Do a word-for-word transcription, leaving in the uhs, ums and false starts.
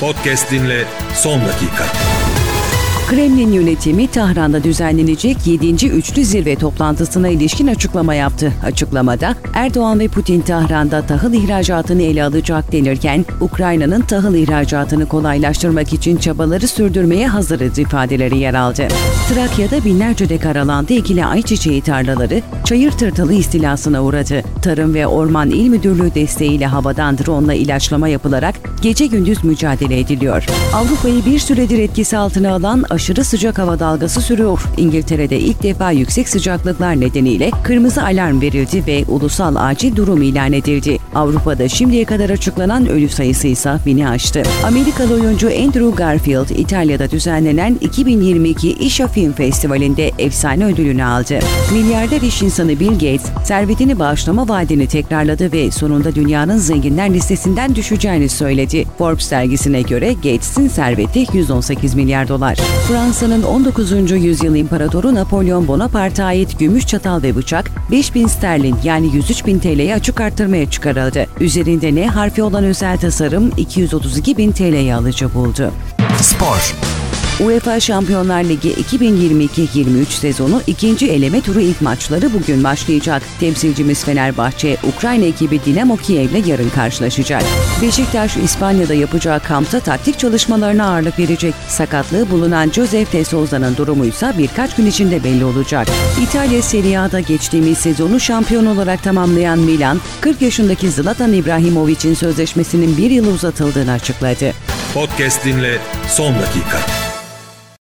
Podcast dinle son dakika. Kremlin yönetimi Tahran'da düzenlenecek yedinci Üçlü Zirve toplantısına ilişkin açıklama yaptı. Açıklamada Erdoğan ve Putin Tahran'da tahıl ihracatını ele alacak denirken Ukrayna'nın tahıl ihracatını kolaylaştırmak için çabaları sürdürmeye hazırız ifadeleri yer aldı. Trakya'da binlerce dekar alanda ekili ayçiçeği tarlaları çayır tırtılı istilasına uğradı. Tarım ve Orman İl Müdürlüğü desteğiyle havadan drone ilaçlama yapılarak gece gündüz mücadele ediliyor. Avrupa'yı bir süredir etkisi altına alan aşırı sıcak hava dalgası sürüyor. İngiltere'de ilk defa yüksek sıcaklıklar nedeniyle kırmızı alarm verildi ve ulusal acil durum ilan edildi. Avrupa'da şimdiye kadar açıklanan ölü sayısı ise bini aştı. Amerikalı oyuncu Andrew Garfield, İtalya'da düzenlenen iki bin yirmi iki İşa Film Festivali'nde efsane ödülünü aldı. Milyarder iş insanı Bill Gates, servetini bağışlama vaadini tekrarladı ve sonunda dünyanın zenginler listesinden düşeceğini söyledi. Forbes dergisine göre Gates'in serveti yüz on sekiz milyar dolar. Fransa'nın on dokuzuncu yüzyıl imparatoru Napolyon Bonaparte'a ait gümüş çatal ve bıçak beş bin sterlin yani yüz üç bin T L'ye açık artırmaya çıkarıldı. Üzerinde N harfi olan özel tasarım iki yüz otuz iki bin T L'ye alıcı buldu. Spor. UEFA Şampiyonlar Ligi iki bin yirmi iki yirmi üç sezonu ikinci eleme turu ilk maçları bugün başlayacak. Temsilcimiz Fenerbahçe, Ukrayna ekibi Dinamo Kiev'le yarın karşılaşacak. Beşiktaş, İspanya'da yapacağı kampta taktik çalışmalarına ağırlık verecek. Sakatlığı bulunan Josef de Souza'nın durumuysa birkaç gün içinde belli olacak. İtalya Serie A'da geçtiğimiz sezonu şampiyon olarak tamamlayan Milan, kırk yaşındaki Zlatan İbrahimovic'in sözleşmesinin bir yıl uzatıldığını açıkladı. Podcast dinle son dakika.